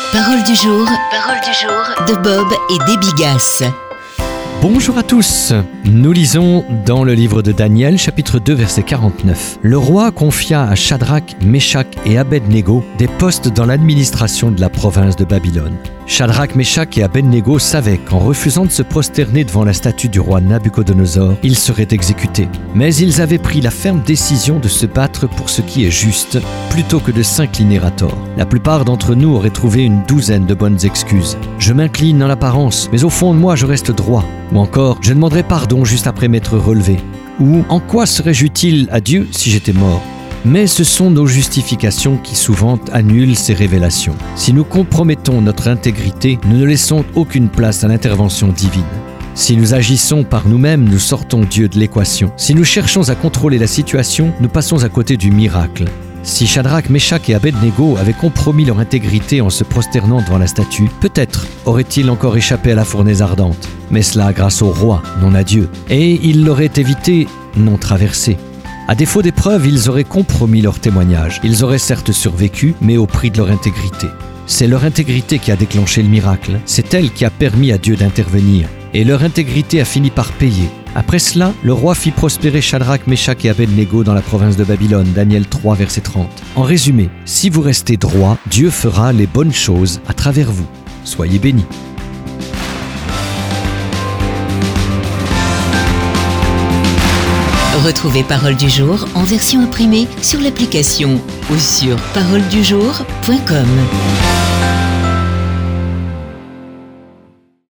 Parole du jour de Bob et Déby Gass. Bonjour à tous, nous lisons dans le livre de Daniel, chapitre 2, verset 49. Le roi confia à Shadrach, Meshach et Abednego des postes dans l'administration de la province de Babylone. Shadrach, Meshach et Abednego savaient qu'en refusant de se prosterner devant la statue du roi Nabuchodonosor, ils seraient exécutés. Mais ils avaient pris la ferme décision de se battre pour ce qui est juste, plutôt que de s'incliner à tort. La plupart d'entre nous auraient trouvé une douzaine de bonnes excuses. Je m'incline en apparence, mais au fond de moi je reste droit. Ou encore, je demanderai pardon juste après m'être relevé. Ou, en quoi serais-je utile à Dieu si j'étais mort ? Mais ce sont nos justifications qui souvent annulent ces révélations. Si nous compromettons notre intégrité, nous ne laissons aucune place à l'intervention divine. Si nous agissons par nous-mêmes, nous sortons Dieu de l'équation. Si nous cherchons à contrôler la situation, nous passons à côté du miracle. Si Shadrach, Meshach et Abednego avaient compromis leur intégrité en se prosternant devant la statue, peut-être auraient-ils encore échappé à la fournaise ardente. Mais cela grâce au roi, non à Dieu. Et ils l'auraient évité, non traversé. À défaut d'épreuve, ils auraient compromis leur témoignage. Ils auraient certes survécu, mais au prix de leur intégrité. C'est leur intégrité qui a déclenché le miracle. C'est elle qui a permis à Dieu d'intervenir. Et leur intégrité a fini par payer. Après cela, le roi fit prospérer Shadrach, Meshach et Abednego dans la province de Babylone, Daniel 3, verset 30. En résumé, si vous restez droit, Dieu fera les bonnes choses à travers vous. Soyez bénis. Retrouvez Parole du jour en version imprimée sur l'application ou sur paroledujour.com.